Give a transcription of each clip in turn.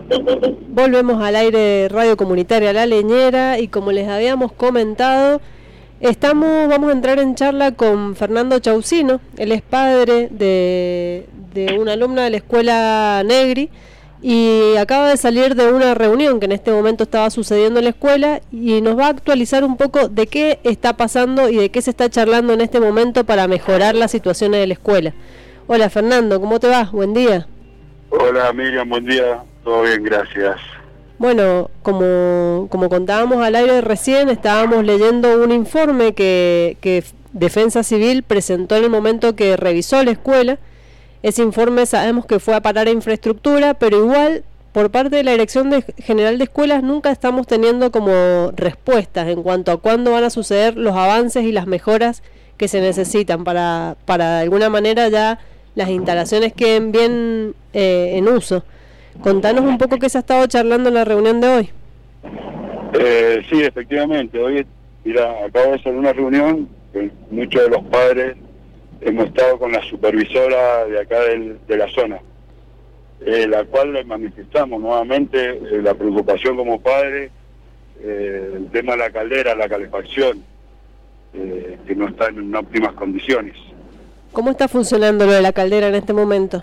Volvemos al aire Radio Comunitaria La Leñera y como les habíamos comentado, vamos a entrar en charla con Fernando Chausino. Él es padre de una alumna de la escuela Negri y acaba de salir de una reunión que en este momento estaba sucediendo en la escuela y nos va a actualizar un poco de qué está pasando y de qué se está charlando en este momento para mejorar las situaciones de la escuela. Hola Fernando, ¿cómo te va? Buen día. Hola Miriam, buen día. Todo bien, gracias. Bueno, como contábamos al aire recién, estábamos leyendo un informe que Defensa Civil presentó en el momento que revisó la escuela. Ese informe sabemos que fue a parar a infraestructura, pero igual por parte de la Dirección General de Escuelas nunca estamos teniendo como respuestas en cuanto a cuándo van a suceder los avances y las mejoras que se necesitan para de alguna manera ya las instalaciones queden bien en uso. Contanos un poco qué se ha estado charlando en la reunión de hoy. Sí, efectivamente. Hoy, acabo de hacer una reunión que muchos de los padres hemos estado con la supervisora de acá de la zona, la cual le manifestamos nuevamente la preocupación como padre, el tema de la caldera, la calefacción, que no está en óptimas condiciones. ¿ ¿Cómo está funcionando lo de la caldera en este momento?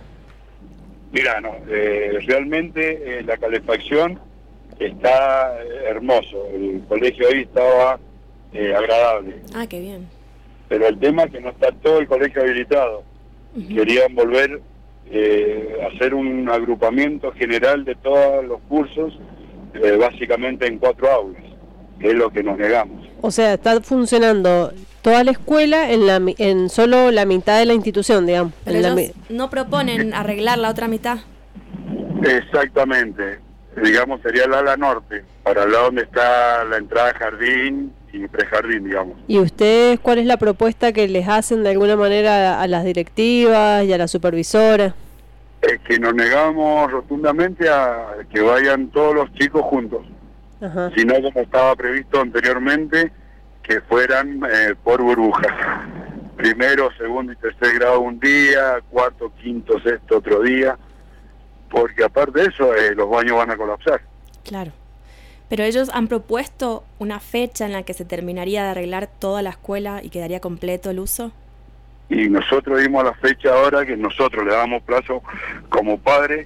Realmente la calefacción está hermoso. El colegio hoy estaba agradable. Ah, qué bien. Pero el tema es que no está todo el colegio habilitado. Querían volver a hacer un agrupamiento general de todos los cursos, básicamente en 4 aulas, que es lo que nos negamos. O sea, está funcionando toda la escuela en solo la mitad de la institución, digamos. Pero ellos no proponen arreglar la otra mitad. Exactamente. Digamos, sería el ala norte, para el lado donde está la entrada a jardín y prejardín, digamos. ¿Y ustedes cuál es la propuesta que les hacen de alguna manera a las directivas y a la supervisora? Es que nos negamos rotundamente a que vayan todos los chicos juntos. Ajá. Sino como estaba previsto anteriormente, que fueran por burbujas. Primero, segundo y tercer grado un día, cuarto, quinto, sexto otro día, porque aparte de eso los baños van a colapsar. Claro. Pero ellos han propuesto una fecha en la que se terminaría de arreglar toda la escuela y quedaría completo el uso. Y nosotros dimos la fecha ahora que nosotros le damos plazo como padre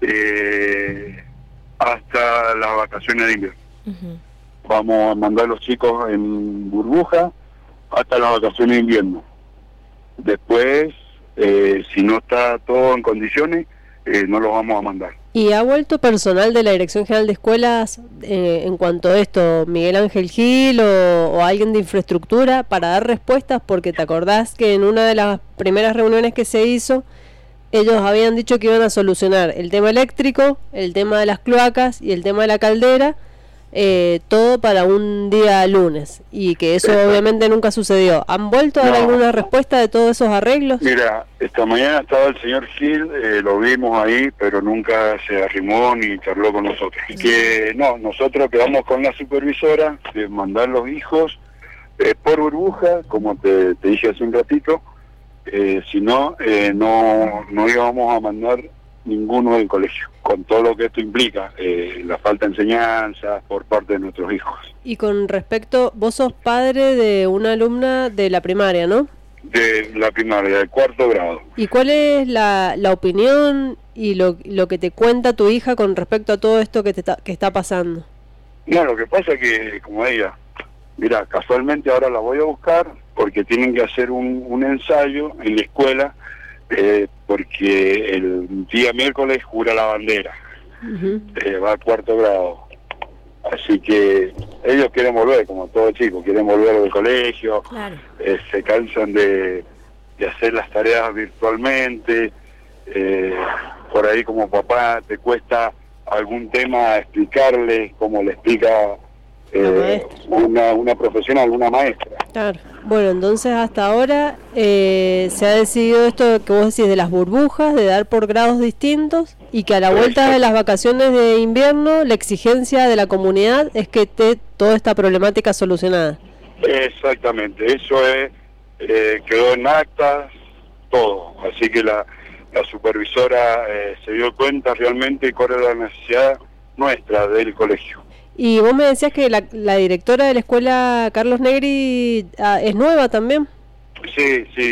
hasta las vacaciones de invierno. Vamos a mandar a los chicos en burbuja hasta las vacaciones de invierno. Después, si no está todo en condiciones, no los vamos a mandar. ¿Y ha vuelto personal de la Dirección General de Escuelas en cuanto a esto, Miguel Ángel Gil o alguien de infraestructura para dar respuestas? Porque te acordás que en una de las primeras reuniones que se hizo, ellos habían dicho que iban a solucionar el tema eléctrico, el tema de las cloacas y el tema de la caldera, todo para un día lunes, y que eso obviamente nunca sucedió. ¿Han vuelto a dar alguna respuesta de todos esos arreglos? Mira, esta mañana estaba el señor Gil, lo vimos ahí, pero nunca se arrimó ni charló con nosotros. Que no, nosotros quedamos con la supervisora de mandar los hijos por burbuja, como te dije hace un ratito, si no, no íbamos a mandar ninguno del colegio, con todo lo que esto implica, la falta de enseñanza por parte de nuestros hijos. Y con respecto, vos sos padre de una alumna de la primaria, ¿no? De la primaria, del 4º grado. ¿Y cuál es la opinión y lo que te cuenta tu hija con respecto a todo esto que está pasando? No, lo que pasa es que, como ella, mira, casualmente ahora la voy a buscar porque tienen que hacer un ensayo en la escuela, porque el día miércoles jura la bandera, va al 4º grado, así que ellos quieren volver, como todos chicos, quieren volver al colegio. Claro. Se cansan de hacer las tareas virtualmente, por ahí como papá te cuesta algún tema explicarle como le explica una profesional, una maestra. Claro. Bueno, entonces hasta ahora se ha decidido esto que vos decís de las burbujas, de dar por grados distintos, y que a la vuelta de las vacaciones de invierno la exigencia de la comunidad es que esté toda esta problemática solucionada. Exactamente, eso quedó en actas, todo, así que la la supervisora se dio cuenta realmente cuál era la necesidad nuestra del colegio. Y vos me decías que la directora de la escuela, Carlos Negri, es nueva también. Sí.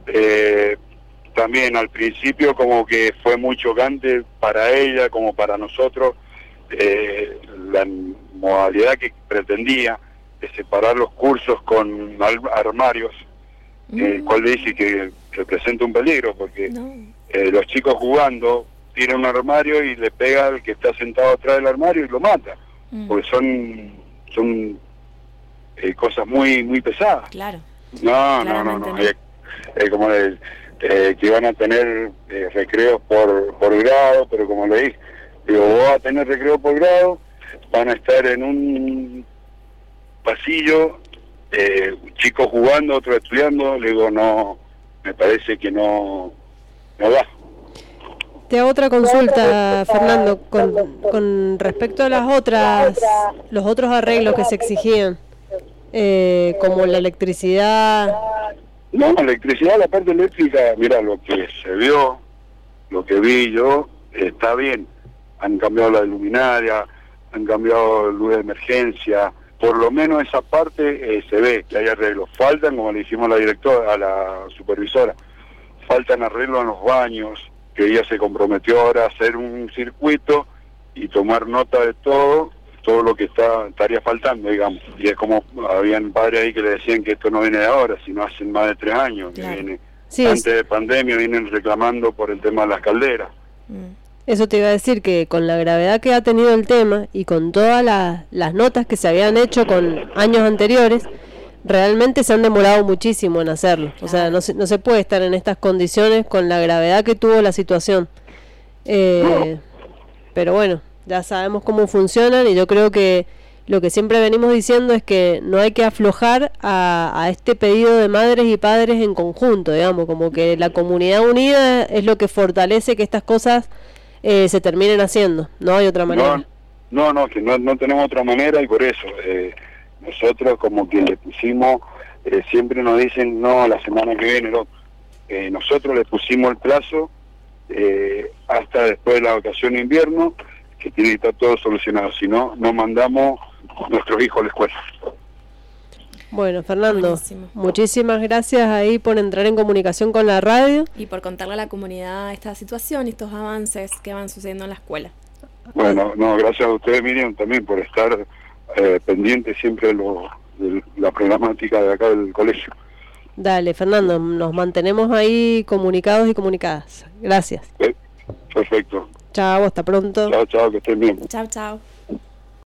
También al principio como que fue muy chocante para ella como para nosotros la modalidad que pretendía de separar los cursos con armarios, el cual dice que representa un peligro porque los chicos jugando tiran un armario y le pega al que está sentado atrás del armario y lo mata, porque son cosas muy pesadas. Claro. No. Como que van a tener recreos por grado, pero como le dije, vos vas a tener recreo por grado, van a estar en un pasillo, chicos jugando, otros estudiando. Le digo, no, me parece que no va. Te hago otra consulta, Fernando, con respecto a los otros arreglos que se exigían, como la electricidad. No, la electricidad, la parte eléctrica, mira, lo que se vio, lo que vi yo, está bien. Han cambiado la luminaria, han cambiado luz de emergencia, por lo menos esa parte se ve que hay arreglos. Faltan, como le dijimos a la directora, a la supervisora, faltan arreglos en los baños, que ella se comprometió ahora a hacer un circuito y tomar nota de todo lo que estaría faltando, digamos. Y es como habían padres ahí que le decían que esto no viene de ahora, sino hace más de 3 años, claro, que viene. Sí, antes de pandemia vienen reclamando por el tema de las calderas. Eso te iba a decir, que con la gravedad que ha tenido el tema y con todas las notas que se habían hecho con años anteriores, realmente se han demorado muchísimo en hacerlo. O sea, no se puede estar en estas condiciones con la gravedad que tuvo la situación. Pero bueno, ya sabemos cómo funcionan y yo creo que lo que siempre venimos diciendo es que no hay que aflojar a este pedido de madres y padres en conjunto, digamos, como que la comunidad unida es lo que fortalece que estas cosas se terminen haciendo. No hay otra manera. Que no tenemos otra manera, y por eso nosotros como que le pusimos, siempre nos dicen no, la semana que viene, no. Nosotros le pusimos el plazo hasta después de la vacación de invierno, que tiene que estar todo solucionado, si no, no mandamos nuestros hijos a la escuela. Bueno, Fernando, muchísimas gracias ahí por entrar en comunicación con la radio. Y por contarle a la comunidad esta situación y estos avances que van sucediendo en la escuela. Bueno, gracias a ustedes, Miriam, también por estar pendiente siempre de la problemática de acá del colegio. Dale, Fernando, nos mantenemos ahí comunicados y comunicadas. Gracias. Perfecto. Chao, hasta pronto. Chao, que estén bien. Chao.